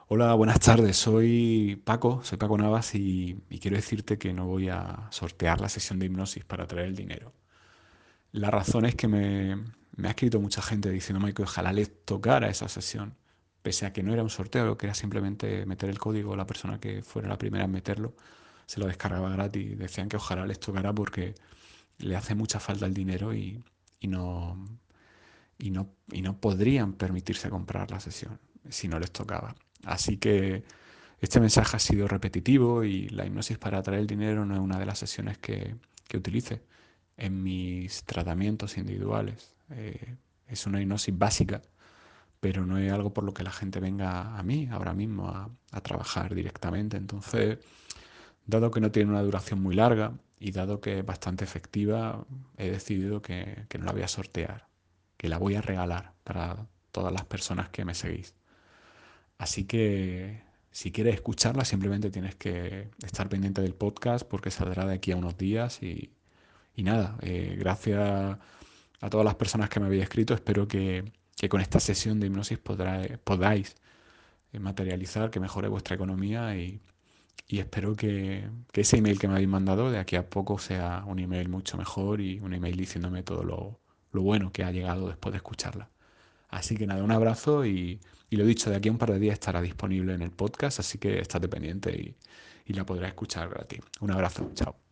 Hola, buenas tardes. Soy Paco Navas y quiero decirte que no voy a sortear la sesión de hipnosis para traer el dinero. La razón es que me ha escrito mucha gente diciéndome que ojalá les tocara esa sesión, pese a que no era un sorteo, que era simplemente meter el código, la persona que fuera la primera en meterlo se lo descargaba gratis. Decían que ojalá les tocara porque le hace mucha falta el dinero y no, y no podrían permitirse comprar la sesión si no les tocaba. Así que este mensaje ha sido repetitivo y la hipnosis para atraer el dinero no es una de las sesiones que utilice en mis tratamientos individuales. Es una hipnosis básica, pero no es algo por lo que la gente venga a mí ahora mismo a trabajar directamente. Entonces, dado que no tiene una duración muy larga y dado que es bastante efectiva, he decidido que no la voy a sortear, que la voy a regalar para todas las personas que me seguís. Así que si quieres escucharla, simplemente tienes que estar pendiente del podcast porque saldrá de aquí a unos días y nada, gracias a todas las personas que me habéis escrito, espero que con esta sesión de hipnosis podáis materializar, que mejore vuestra economía y espero que ese email que me habéis mandado de aquí a poco sea un email mucho mejor y un email diciéndome todo lo bueno que ha llegado después de escucharla. Así que nada, un abrazo y lo dicho, de aquí a un par de días estará disponible en el podcast, así que estate pendiente y la podrás escuchar gratis. Un abrazo, chao.